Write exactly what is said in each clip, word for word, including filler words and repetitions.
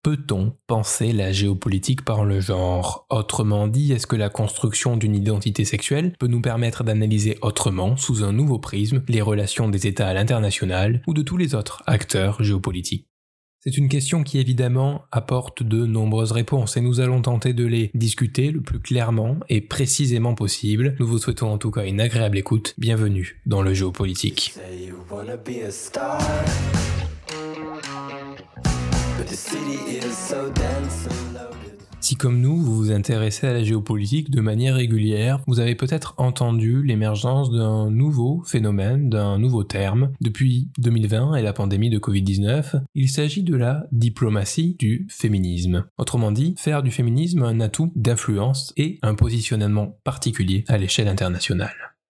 peut-on penser la géopolitique par le genre ? Autrement dit, est-ce que la construction d'une identité sexuelle peut nous permettre d'analyser autrement, sous un nouveau prisme, les relations des États à l'international ou de tous les autres acteurs géopolitiques ? C'est une question qui évidemment apporte de nombreuses réponses et nous allons tenter de les discuter le plus clairement et précisément possible. Nous vous souhaitons en tout cas une agréable écoute. Bienvenue dans le Géopolitique. Si comme nous, vous vous intéressez à la géopolitique de manière régulière, vous avez peut-être entendu l'émergence d'un nouveau phénomène, d'un nouveau terme. Depuis deux mille vingt et la pandémie de covid dix-neuf, il s'agit de la diplomatie du féminisme. Autrement dit, faire du féminisme un atout d'influence et un positionnement particulier à l'échelle internationale.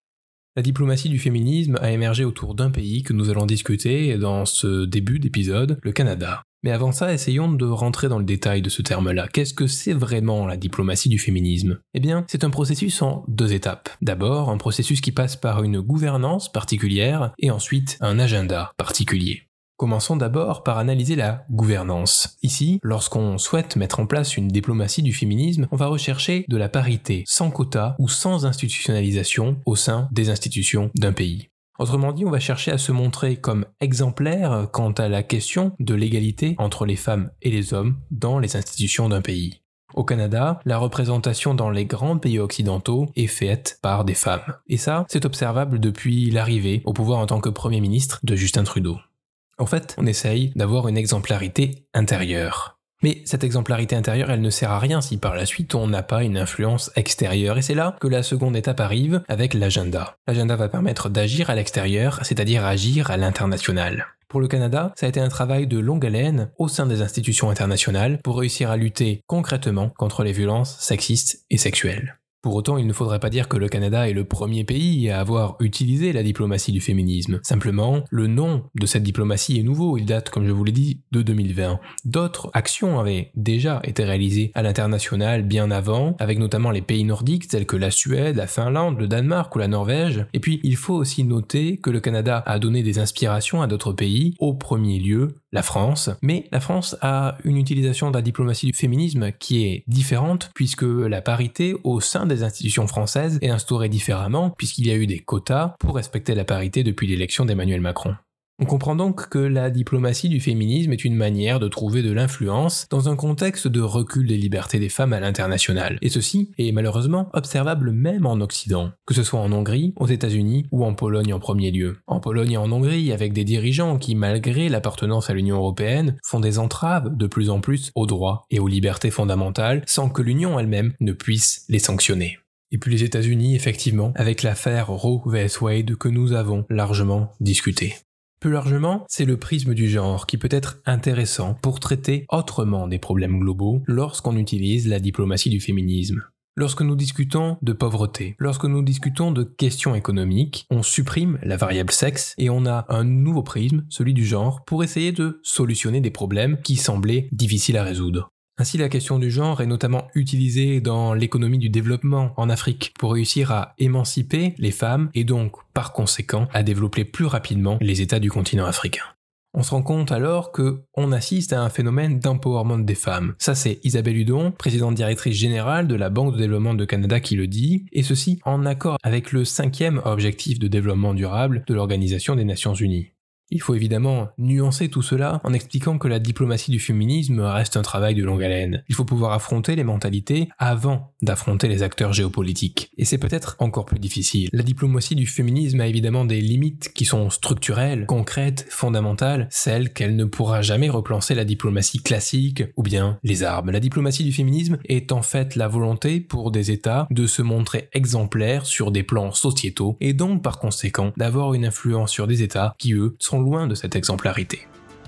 La diplomatie du féminisme a émergé autour d'un pays que nous allons discuter dans ce début d'épisode, le Canada. Mais avant ça, essayons de rentrer dans le détail de ce terme-là. Qu'est-ce que c'est vraiment la diplomatie du féminisme ? Eh bien, c'est un processus en deux étapes. D'abord, un processus qui passe par une gouvernance particulière et ensuite un agenda particulier. Commençons d'abord par analyser la gouvernance. Ici, lorsqu'on souhaite mettre en place une diplomatie du féminisme, on va rechercher de la parité sans quota ou sans institutionnalisation au sein des institutions d'un pays. Autrement dit, on va chercher à se montrer comme exemplaire quant à la question de l'égalité entre les femmes et les hommes dans les institutions d'un pays. Au Canada, la représentation dans les grands pays occidentaux est faite par des femmes. Et ça, c'est observable depuis l'arrivée au pouvoir en tant que Premier ministre de Justin Trudeau. En fait, on essaye d'avoir une exemplarité intérieure. Mais cette exemplarité intérieure, elle ne sert à rien si par la suite on n'a pas une influence extérieure. Et c'est là que la seconde étape arrive avec l'agenda. L'agenda va permettre d'agir à l'extérieur, c'est-à-dire agir à l'international. Pour le Canada, ça a été un travail de longue haleine au sein des institutions internationales pour réussir à lutter concrètement contre les violences sexistes et sexuelles. Pour autant, il ne faudrait pas dire que le Canada est le premier pays à avoir utilisé la diplomatie du féminisme. Simplement, le nom de cette diplomatie est nouveau, il date, comme je vous l'ai dit, de deux mille vingt. D'autres actions avaient déjà été réalisées à l'international bien avant, avec notamment les pays nordiques tels que la Suède, la Finlande, le Danemark ou la Norvège. Et puis, il faut aussi noter que le Canada a donné des inspirations à d'autres pays, au premier lieu, la France. Mais la France a une utilisation de la diplomatie du féminisme qui est différente, puisque la parité au sein des institutions françaises est instaurée différemment, puisqu'il y a eu des quotas pour respecter la parité depuis l'élection d'Emmanuel Macron. On comprend donc que la diplomatie du féminisme est une manière de trouver de l'influence dans un contexte de recul des libertés des femmes à l'international. Et ceci est malheureusement observable même en Occident, que ce soit en Hongrie, aux États-Unis ou en Pologne en premier lieu. En Pologne et en Hongrie, avec des dirigeants qui, malgré l'appartenance à l'Union européenne, font des entraves de plus en plus aux droits et aux libertés fondamentales sans que l'Union elle-même ne puisse les sanctionner. Et puis les États-Unis, effectivement, avec l'affaire Roe versus Wade que nous avons largement discutée. Plus largement, c'est le prisme du genre qui peut être intéressant pour traiter autrement des problèmes globaux lorsqu'on utilise la diplomatie du féminisme. Lorsque nous discutons de pauvreté, lorsque nous discutons de questions économiques, on supprime la variable sexe et on a un nouveau prisme, celui du genre, pour essayer de solutionner des problèmes qui semblaient difficiles à résoudre. Ainsi, la question du genre est notamment utilisée dans l'économie du développement en Afrique pour réussir à émanciper les femmes et donc, par conséquent, à développer plus rapidement les États du continent africain. On se rend compte alors qu'on assiste à un phénomène d'empowerment des femmes. Ça, c'est Isabelle Hudon, présidente directrice générale de la Banque de développement de Canada qui le dit, et ceci en accord avec le cinquième objectif de développement durable de l'Organisation des Nations Unies. Il faut évidemment nuancer tout cela en expliquant que la diplomatie du féminisme reste un travail de longue haleine. Il faut pouvoir affronter les mentalités avant d'affronter les acteurs géopolitiques. Et c'est peut-être encore plus difficile. La diplomatie du féminisme a évidemment des limites qui sont structurelles, concrètes, fondamentales, celles qu'elle ne pourra jamais replacer la diplomatie classique ou bien les armes. La diplomatie du féminisme est en fait la volonté pour des États de se montrer exemplaires sur des plans sociétaux et donc par conséquent d'avoir une influence sur des États qui eux sont loin de cette exemplarité.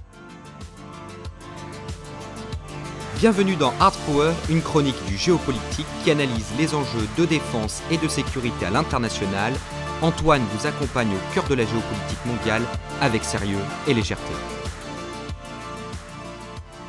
Bienvenue dans Hard Power, une chronique du géopolitique qui analyse les enjeux de défense et de sécurité à l'international. Antoine vous accompagne au cœur de la géopolitique mondiale avec sérieux et légèreté.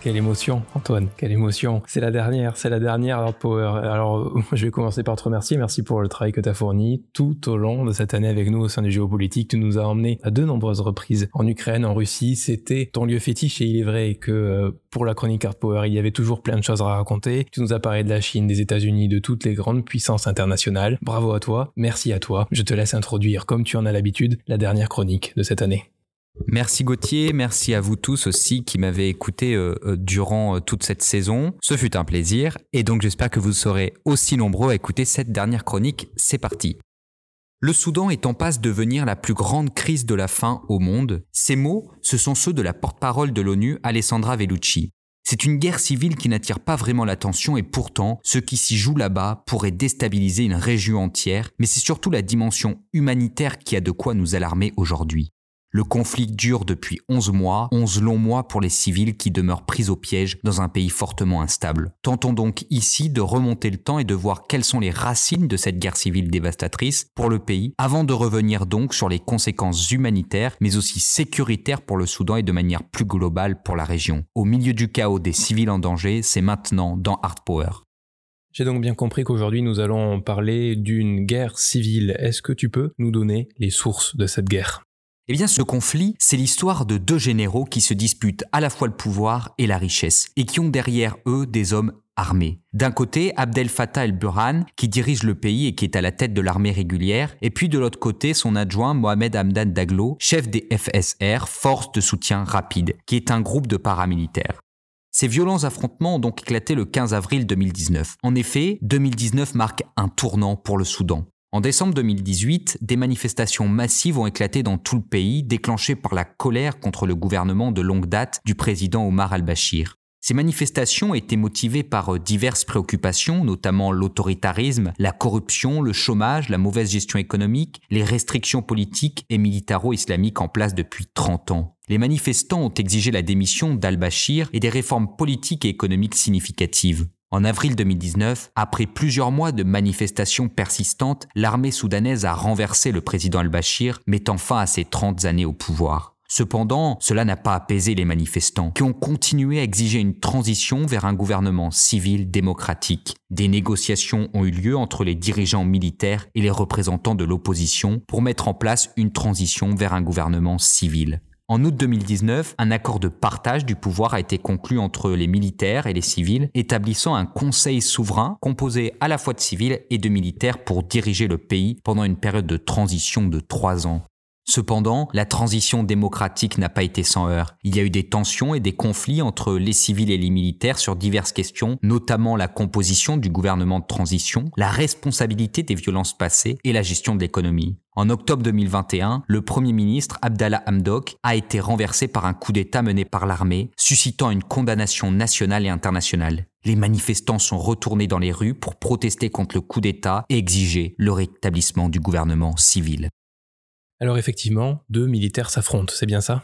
Quelle émotion, Antoine, quelle émotion. C'est la dernière, c'est la dernière Hard Power. Alors, je vais commencer par te remercier. Merci pour le travail que tu as fourni tout au long de cette année avec nous au sein du Géopolitique. Tu nous as emmenés à de nombreuses reprises en Ukraine, en Russie. C'était ton lieu fétiche et il est vrai que euh, pour la chronique Hard Power, il y avait toujours plein de choses à raconter. Tu nous as parlé de la Chine, des États-Unis, de toutes les grandes puissances internationales. Bravo à toi, merci à toi. Je te laisse introduire, comme tu en as l'habitude, la dernière chronique de cette année. Merci Gauthier, merci à vous tous aussi qui m'avez écouté euh, durant euh, toute cette saison. Ce fut un plaisir et donc j'espère que vous serez aussi nombreux à écouter cette dernière chronique. C'est parti. Le Soudan est en passe de devenir la plus grande crise de la faim au monde. Ces mots, ce sont ceux de la porte-parole de l'ONU, Alessandra Vellucci. C'est une guerre civile qui n'attire pas vraiment l'attention et pourtant, ce qui s'y joue là-bas pourrait déstabiliser une région entière, mais c'est surtout la dimension humanitaire qui a de quoi nous alarmer aujourd'hui. Le conflit dure depuis onze mois, onze longs mois pour les civils qui demeurent pris au piège dans un pays fortement instable. Tentons donc ici de remonter le temps et de voir quelles sont les racines de cette guerre civile dévastatrice pour le pays, avant de revenir donc sur les conséquences humanitaires, mais aussi sécuritaires pour le Soudan et de manière plus globale pour la région. Au milieu du chaos des civils en danger, c'est maintenant dans Hard Power. J'ai donc bien compris qu'aujourd'hui nous allons parler d'une guerre civile. Est-ce que tu peux nous donner les sources de cette guerre ? Eh bien, ce conflit, c'est l'histoire de deux généraux qui se disputent à la fois le pouvoir et la richesse, et qui ont derrière eux des hommes armés. D'un côté, Abdel Fattah el-Burhan, qui dirige le pays et qui est à la tête de l'armée régulière, et puis de l'autre côté, son adjoint Mohamed Hamdan Daglo, chef des F S R, Forces de soutien rapide, qui est un groupe de paramilitaires. Ces violents affrontements ont donc éclaté le quinze avril deux mille dix-neuf. En effet, deux mille dix-neuf marque un tournant pour le Soudan. En décembre deux mille dix-huit, des manifestations massives ont éclaté dans tout le pays, déclenchées par la colère contre le gouvernement de longue date du président Omar al-Bashir. Ces manifestations étaient motivées par diverses préoccupations, notamment l'autoritarisme, la corruption, le chômage, la mauvaise gestion économique, les restrictions politiques et militaro-islamiques en place depuis trente ans. Les manifestants ont exigé la démission d'al-Bashir et des réformes politiques et économiques significatives. En avril deux mille dix-neuf, après plusieurs mois de manifestations persistantes, l'armée soudanaise a renversé le président al-Bashir, mettant fin à ses trente années au pouvoir. Cependant, cela n'a pas apaisé les manifestants, qui ont continué à exiger une transition vers un gouvernement civil démocratique. Des négociations ont eu lieu entre les dirigeants militaires et les représentants de l'opposition pour mettre en place une transition vers un gouvernement civil. En août deux mille dix-neuf, un accord de partage du pouvoir a été conclu entre les militaires et les civils, établissant un conseil souverain composé à la fois de civils et de militaires pour diriger le pays pendant une période de transition de trois ans. Cependant, la transition démocratique n'a pas été sans heurts. Il y a eu des tensions et des conflits entre les civils et les militaires sur diverses questions, notamment la composition du gouvernement de transition, la responsabilité des violences passées et la gestion de l'économie. En octobre deux mille vingt et un, le Premier ministre Abdallah Hamdok a été renversé par un coup d'État mené par l'armée, suscitant une condamnation nationale et internationale. Les manifestants sont retournés dans les rues pour protester contre le coup d'État et exiger le rétablissement du gouvernement civil. Alors effectivement, deux militaires s'affrontent, c'est bien ça ?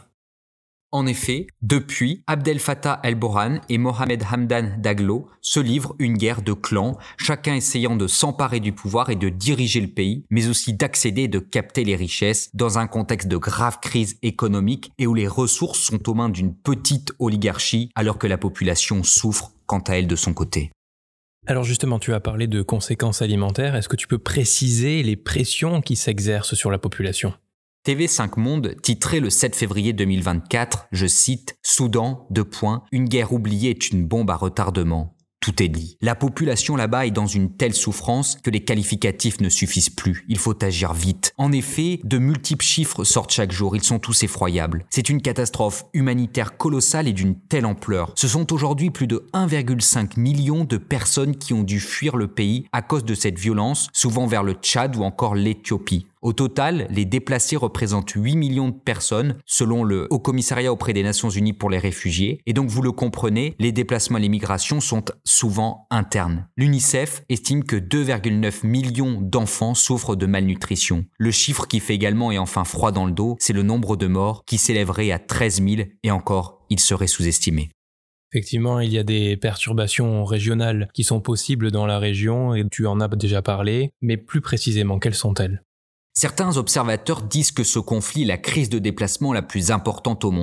En effet, depuis, Abdel Fattah el-Burhan et Mohamed Hamdan Daglo se livrent une guerre de clans, chacun essayant de s'emparer du pouvoir et de diriger le pays, mais aussi d'accéder et de capter les richesses dans un contexte de grave crise économique et où les ressources sont aux mains d'une petite oligarchie alors que la population souffre quant à elle de son côté. Alors justement, tu as parlé de conséquences alimentaires. Est-ce que tu peux préciser les pressions qui s'exercent sur la population ? T V cinq Monde titrait le sept février deux mille vingt-quatre, je cite, « Soudan, deux points, une guerre oubliée est une bombe à retardement ». Tout est dit. La population là-bas est dans une telle souffrance que les qualificatifs ne suffisent plus. Il faut agir vite. En effet, de multiples chiffres sortent chaque jour. Ils sont tous effroyables. C'est une catastrophe humanitaire colossale et d'une telle ampleur. Ce sont aujourd'hui plus de un virgule cinq million de personnes qui ont dû fuir le pays à cause de cette violence, souvent vers le Tchad ou encore l'Éthiopie. Au total, les déplacés représentent huit millions de personnes, selon le Haut Commissariat auprès des Nations Unies pour les réfugiés. Et donc, vous le comprenez, les déplacements et les migrations sont souvent internes. L'UNICEF estime que deux virgule neuf millions d'enfants souffrent de malnutrition. Le chiffre qui fait également et enfin froid dans le dos, c'est le nombre de morts qui s'élèverait à treize mille et encore, il serait sous-estimé. Effectivement, il y a des perturbations régionales qui sont possibles dans la région et tu en as déjà parlé, mais plus précisément, quelles sont-elles ? Certains observateurs disent que ce conflit est la crise de déplacement la plus importante au monde.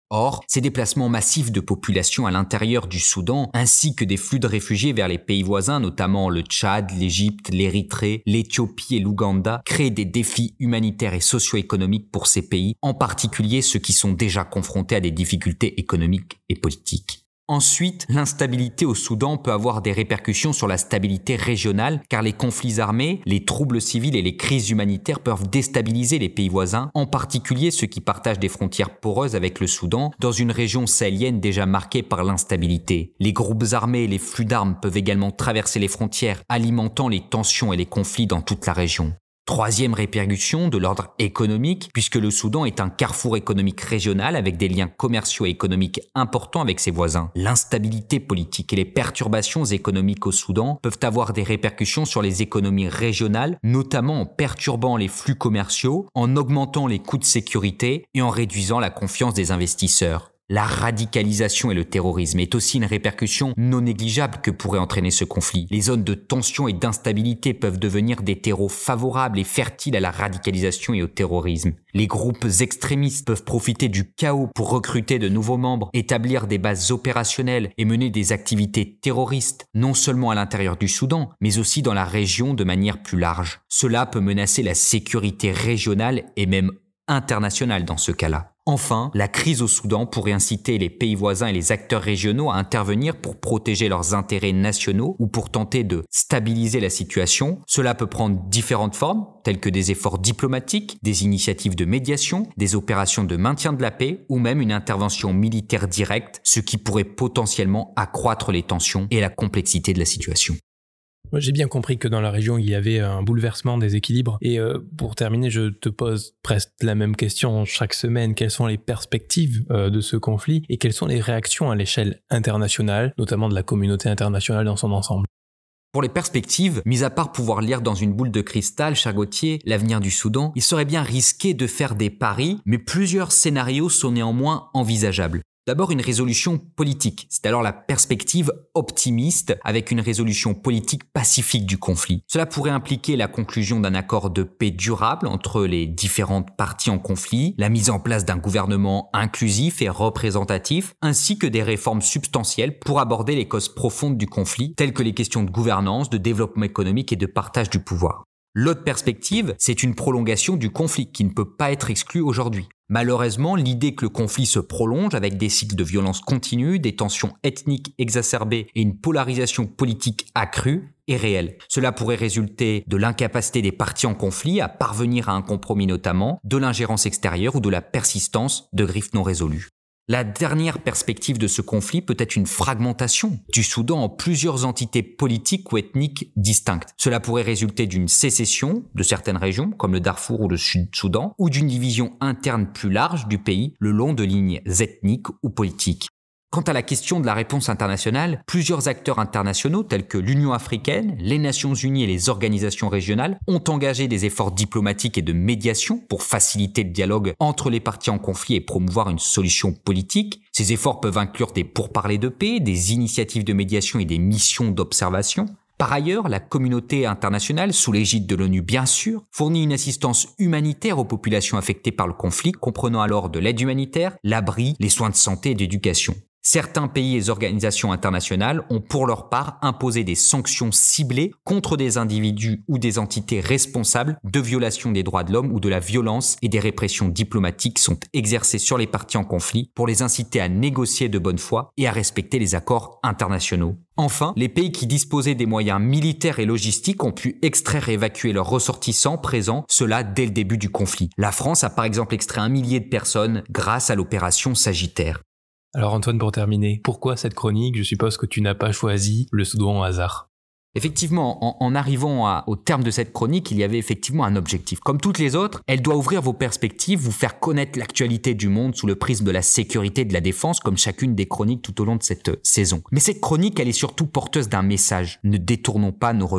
Or, ces déplacements massifs de population à l'intérieur du Soudan, ainsi que des flux de réfugiés vers les pays voisins, notamment le Tchad, l'Égypte, l'Érythrée, l'Éthiopie et l'Ouganda, créent des défis humanitaires et socio-économiques pour ces pays, en particulier ceux qui sont déjà confrontés à des difficultés économiques et politiques. Ensuite, l'instabilité au Soudan peut avoir des répercussions sur la stabilité régionale, car les conflits armés, les troubles civils et les crises humanitaires peuvent déstabiliser les pays voisins, en particulier ceux qui partagent des frontières poreuses avec le Soudan, dans une région sahélienne déjà marquée par l'instabilité. Les groupes armés et les flux d'armes peuvent également traverser les frontières, alimentant les tensions et les conflits dans toute la région. Troisième répercussion de l'ordre économique, puisque le Soudan est un carrefour économique régional avec des liens commerciaux et économiques importants avec ses voisins. L'instabilité politique et les perturbations économiques au Soudan peuvent avoir des répercussions sur les économies régionales, notamment en perturbant les flux commerciaux, en augmentant les coûts de sécurité et en réduisant la confiance des investisseurs. La radicalisation et le terrorisme est aussi une répercussion non négligeable que pourrait entraîner ce conflit. Les zones de tension et d'instabilité peuvent devenir des terreaux favorables et fertiles à la radicalisation et au terrorisme. Les groupes extrémistes peuvent profiter du chaos pour recruter de nouveaux membres, établir des bases opérationnelles et mener des activités terroristes, non seulement à l'intérieur du Soudan, mais aussi dans la région de manière plus large. Cela peut menacer la sécurité régionale et même internationale dans ce cas-là. Enfin, la crise au Soudan pourrait inciter les pays voisins et les acteurs régionaux à intervenir pour protéger leurs intérêts nationaux ou pour tenter de stabiliser la situation. Cela peut prendre différentes formes, telles que des efforts diplomatiques, des initiatives de médiation, des opérations de maintien de la paix ou même une intervention militaire directe, ce qui pourrait potentiellement accroître les tensions et la complexité de la situation. Moi, j'ai bien compris que dans la région, il y avait un bouleversement des équilibres. Et euh, pour terminer, je te pose presque la même question chaque semaine. Quelles sont les perspectives euh, de ce conflit et quelles sont les réactions à l'échelle internationale, notamment de la communauté internationale dans son ensemble? Pour les perspectives, mis à part pouvoir lire dans une boule de cristal, cher Gauthier, l'avenir du Soudan, il serait bien risqué de faire des paris, mais plusieurs scénarios sont néanmoins envisageables. D'abord, une résolution politique, c'est alors la perspective optimiste avec une résolution politique pacifique du conflit. Cela pourrait impliquer la conclusion d'un accord de paix durable entre les différentes parties en conflit, la mise en place d'un gouvernement inclusif et représentatif, ainsi que des réformes substantielles pour aborder les causes profondes du conflit, telles que les questions de gouvernance, de développement économique et de partage du pouvoir. L'autre perspective, c'est une prolongation du conflit qui ne peut pas être exclue aujourd'hui. Malheureusement, l'idée que le conflit se prolonge avec des cycles de violence continue, des tensions ethniques exacerbées et une polarisation politique accrue est réelle. Cela pourrait résulter de l'incapacité des parties en conflit à parvenir à un compromis notamment, de l'ingérence extérieure ou de la persistance de griefs non résolus. La dernière perspective de ce conflit peut être une fragmentation du Soudan en plusieurs entités politiques ou ethniques distinctes. Cela pourrait résulter d'une sécession de certaines régions, comme le Darfour ou le Sud-Soudan, ou d'une division interne plus large du pays le long de lignes ethniques ou politiques. Quant à la question de la réponse internationale, plusieurs acteurs internationaux tels que l'Union africaine, les Nations unies et les organisations régionales ont engagé des efforts diplomatiques et de médiation pour faciliter le dialogue entre les parties en conflit et promouvoir une solution politique. Ces efforts peuvent inclure des pourparlers de paix, des initiatives de médiation et des missions d'observation. Par ailleurs, la communauté internationale, sous l'égide de l'ONU bien sûr, fournit une assistance humanitaire aux populations affectées par le conflit, comprenant alors de l'aide humanitaire, l'abri, les soins de santé et d'éducation. Certains pays et organisations internationales ont pour leur part imposé des sanctions ciblées contre des individus ou des entités responsables de violations des droits de l'homme ou de la violence, et des répressions diplomatiques sont exercées sur les parties en conflit pour les inciter à négocier de bonne foi et à respecter les accords internationaux. Enfin, les pays qui disposaient des moyens militaires et logistiques ont pu extraire et évacuer leurs ressortissants présents, cela dès le début du conflit. La France a par exemple extrait un millier de personnes grâce à l'opération Sagittaire. Alors Antoine, pour terminer, pourquoi cette chronique? Je suppose que tu n'as pas choisi le Soudan au hasard. Effectivement, en, en arrivant à, au terme de cette chronique, il y avait effectivement un objectif. Comme toutes les autres, elle doit ouvrir vos perspectives, vous faire connaître l'actualité du monde sous le prisme de la sécurité et de la défense, comme chacune des chroniques tout au long de cette saison. Mais cette chronique, elle est surtout porteuse d'un message. Ne détournons pas nos regards.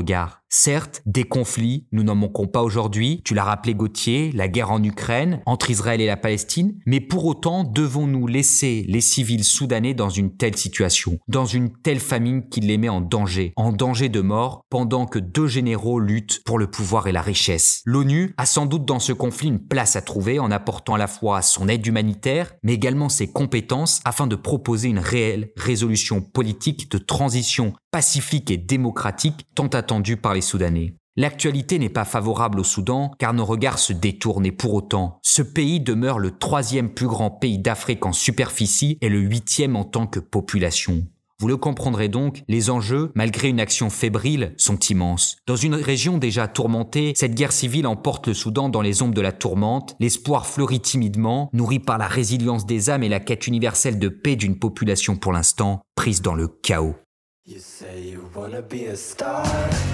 Certes, des conflits, nous n'en manquons pas aujourd'hui, tu l'as rappelé Gauthier, la guerre en Ukraine, entre Israël et la Palestine, mais pour autant, devons-nous laisser les civils soudanais dans une telle situation, dans une telle famine qui les met en danger, en danger de mort, pendant que deux généraux luttent pour le pouvoir et la richesse. L'ONU a sans doute dans ce conflit une place à trouver en apportant à la fois son aide humanitaire, mais également ses compétences afin de proposer une réelle résolution politique de transition pacifique et démocratique tant attendue par les Soudanais. L'actualité n'est pas favorable au Soudan car nos regards se détournent et pour autant, ce pays demeure le troisième plus grand pays d'Afrique en superficie et le huitième en tant que population. Vous le comprendrez donc, les enjeux, malgré une action fébrile, sont immenses. Dans une région déjà tourmentée, cette guerre civile emporte le Soudan dans les ombres de la tourmente, l'espoir fleurit timidement, nourri par la résilience des âmes et la quête universelle de paix d'une population pour l'instant prise dans le chaos. You say you wanna be a star,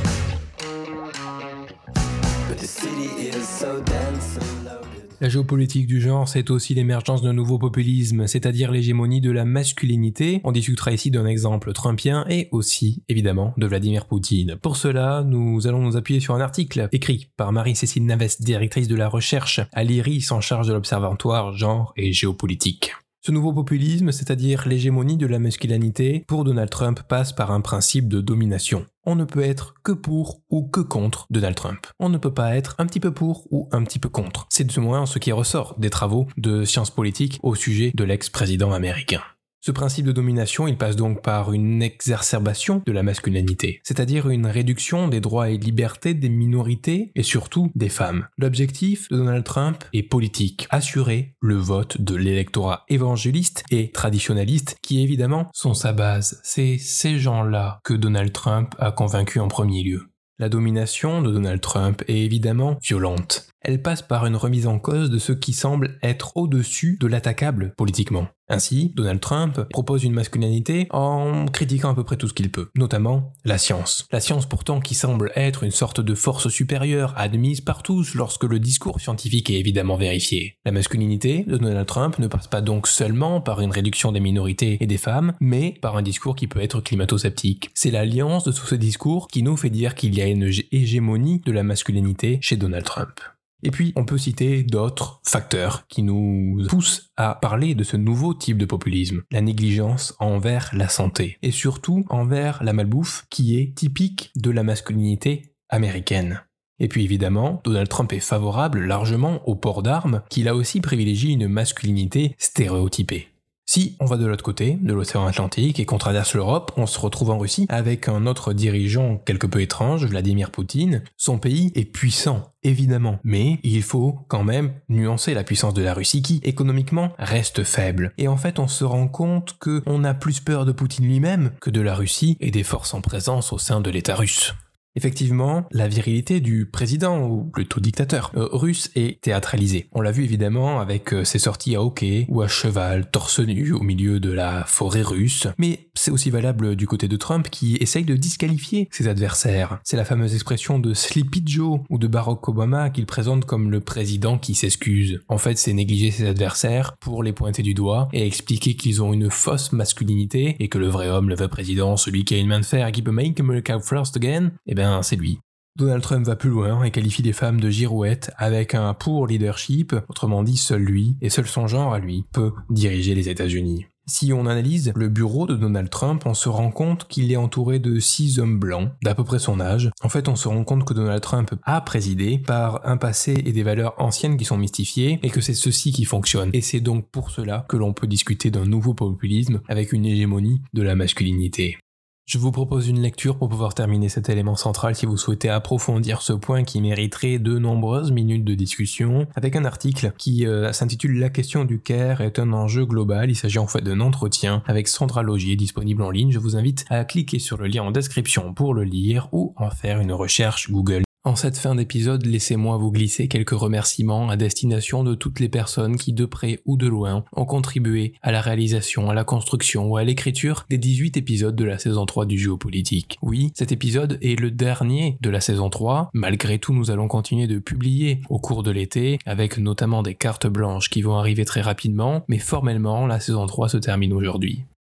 but the city is so dense and loaded. La géopolitique du genre, c'est aussi l'émergence d'un nouveau populisme, c'est-à-dire l'hégémonie de la masculinité. On discutera ici d'un exemple trumpien et aussi, évidemment, de Vladimir Poutine. Pour cela, nous allons nous appuyer sur un article écrit par Marie-Cécile Navès, directrice de la recherche à l'I R I S en charge de l'Observatoire Genre et Géopolitique. Ce nouveau populisme, c'est-à-dire l'hégémonie de la masculinité, pour Donald Trump passe par un principe de domination. On ne peut être que pour ou que contre Donald Trump. On ne peut pas être un petit peu pour ou un petit peu contre. C'est du moins ce qui ressort des travaux de sciences politiques au sujet de l'ex-président américain. Ce principe de domination, il passe donc par une exacerbation de la masculinité, c'est-à-dire une réduction des droits et libertés des minorités et surtout des femmes. L'objectif de Donald Trump est politique, assurer le vote de l'électorat évangéliste et traditionnaliste qui évidemment sont sa base. C'est ces gens-là que Donald Trump a convaincu en premier lieu. La domination de Donald Trump est évidemment violente. Elle passe par une remise en cause de ce qui semble être au-dessus de l'attaquable politiquement. Ainsi, Donald Trump propose une masculinité en critiquant à peu près tout ce qu'il peut, notamment la science. La science pourtant qui semble être une sorte de force supérieure admise par tous lorsque le discours scientifique est évidemment vérifié. La masculinité de Donald Trump ne passe pas donc seulement par une réduction des minorités et des femmes, mais par un discours qui peut être climato-sceptique. C'est l'alliance de tout ce discours qui nous fait dire qu'il y a une hégémonie de la masculinité chez Donald Trump. Et puis, on peut citer d'autres facteurs qui nous poussent à parler de ce nouveau type de populisme. La négligence envers la santé, et surtout envers la malbouffe qui est typique de la masculinité américaine. Et puis évidemment, Donald Trump est favorable largement au port d'armes, qu'il a aussi privilégié une masculinité stéréotypée. Si on va de l'autre côté, de l'océan Atlantique, et qu'on traverse l'Europe, on se retrouve en Russie avec un autre dirigeant quelque peu étrange, Vladimir Poutine. Son pays est puissant, évidemment, mais il faut quand même nuancer la puissance de la Russie qui, économiquement, reste faible. Et en fait, on se rend compte qu'on a plus peur de Poutine lui-même que de la Russie et des forces en présence au sein de l'État russe. Effectivement, la virilité du président, ou plutôt dictateur, euh, russe est théâtralisée. On l'a vu évidemment avec euh, ses sorties à hockey ou à cheval, torse nu, au milieu de la forêt russe. Mais c'est aussi valable du côté de Trump qui essaye de disqualifier ses adversaires. C'est la fameuse expression de Sleepy Joe ou de Barack Obama qu'il présente comme le président qui s'excuse. En fait, c'est négliger ses adversaires pour les pointer du doigt et expliquer qu'ils ont une fausse masculinité et que le vrai homme, le vrai président, celui qui a une main de fer et qui peut make America first again, eh ben c'est lui. Donald Trump va plus loin et qualifie les femmes de girouettes avec un poor leadership, autrement dit seul lui, et seul son genre à lui, peut diriger les États-Unis. Si on analyse le bureau de Donald Trump, on se rend compte qu'il est entouré de six hommes blancs, d'à peu près son âge. En fait, on se rend compte que Donald Trump a présidé par un passé et des valeurs anciennes qui sont mystifiées, et que c'est ceci qui fonctionne. Et c'est donc pour cela que l'on peut discuter d'un nouveau populisme avec une hégémonie de la masculinité. Je vous propose une lecture pour pouvoir terminer cet élément central si vous souhaitez approfondir ce point qui mériterait de nombreuses minutes de discussion, avec un article qui euh, s'intitule « La question du care est un enjeu global ». Il s'agit en fait d'un entretien avec Sandra Logier disponible en ligne. Je vous invite à cliquer sur le lien en description pour le lire ou en faire une recherche Google. En cette fin d'épisode, laissez-moi vous glisser quelques remerciements à destination de toutes les personnes qui, de près ou de loin, ont contribué à la réalisation, à la construction ou à l'écriture des dix-huit épisodes de la saison trois du Géopolitique. Oui, cet épisode est le dernier de la saison trois. Malgré tout, nous allons continuer de publier au cours de l'été, avec notamment des cartes blanches qui vont arriver très rapidement, mais formellement, la saison trois se termine aujourd'hui.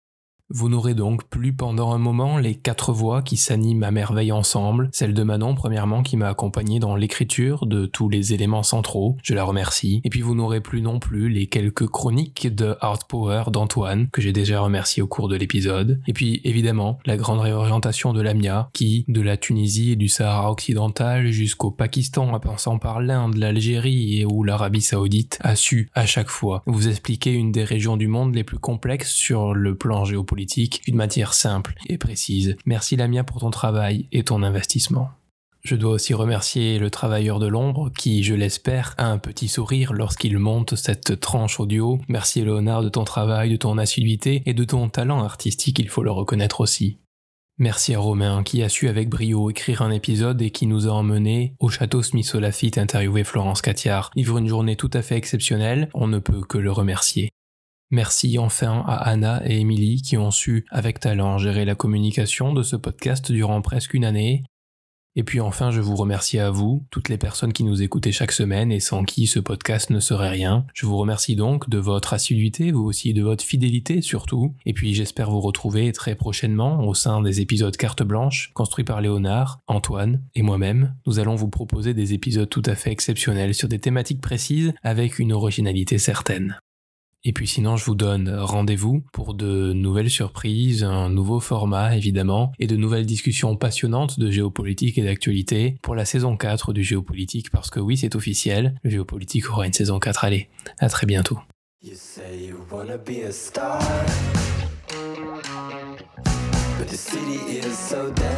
Vous n'aurez donc plus pendant un moment les quatre voix qui s'animent à merveille ensemble, celle de Manon premièrement qui m'a accompagné dans l'écriture de tous les éléments centraux, je la remercie, et puis vous n'aurez plus non plus les quelques chroniques de Hard Power d'Antoine que j'ai déjà remercié au cours de l'épisode, et puis évidemment la grande réorientation de Lamia qui, de la Tunisie et du Sahara occidental jusqu'au Pakistan en passant par l'Inde, l'Algérie et ou l'Arabie Saoudite, a su à chaque fois vous expliquer une des régions du monde les plus complexes sur le plan géopolitique d'une matière simple et précise. Merci Lamia pour ton travail et ton investissement. Je dois aussi remercier le travailleur de l'ombre qui, je l'espère, a un petit sourire lorsqu'il monte cette tranche audio. Merci Léonard de ton travail, de ton assiduité et de ton talent artistique, il faut le reconnaître aussi. Merci à Romain qui a su avec brio écrire un épisode et qui nous a emmenés au château Smith-Lafitte interviewer Florence Catiard. Vivre une journée tout à fait exceptionnelle, on ne peut que le remercier. Merci enfin à Anna et Émilie qui ont su, avec talent, gérer la communication de ce podcast durant presque une année. Et puis enfin, je vous remercie à vous, toutes les personnes qui nous écoutez chaque semaine et sans qui ce podcast ne serait rien. Je vous remercie donc de votre assiduité, vous aussi de votre fidélité surtout. Et puis j'espère vous retrouver très prochainement au sein des épisodes Carte Blanche, construits par Léonard, Antoine et moi-même. Nous allons vous proposer des épisodes tout à fait exceptionnels sur des thématiques précises avec une originalité certaine. Et puis sinon, je vous donne rendez-vous pour de nouvelles surprises, un nouveau format évidemment, et de nouvelles discussions passionnantes de géopolitique et d'actualité pour la saison quatre du Géopolitique, parce que oui, c'est officiel, le Géopolitique aura une saison quatre. Allez, à très bientôt. You say you wanna be a star, but the city is so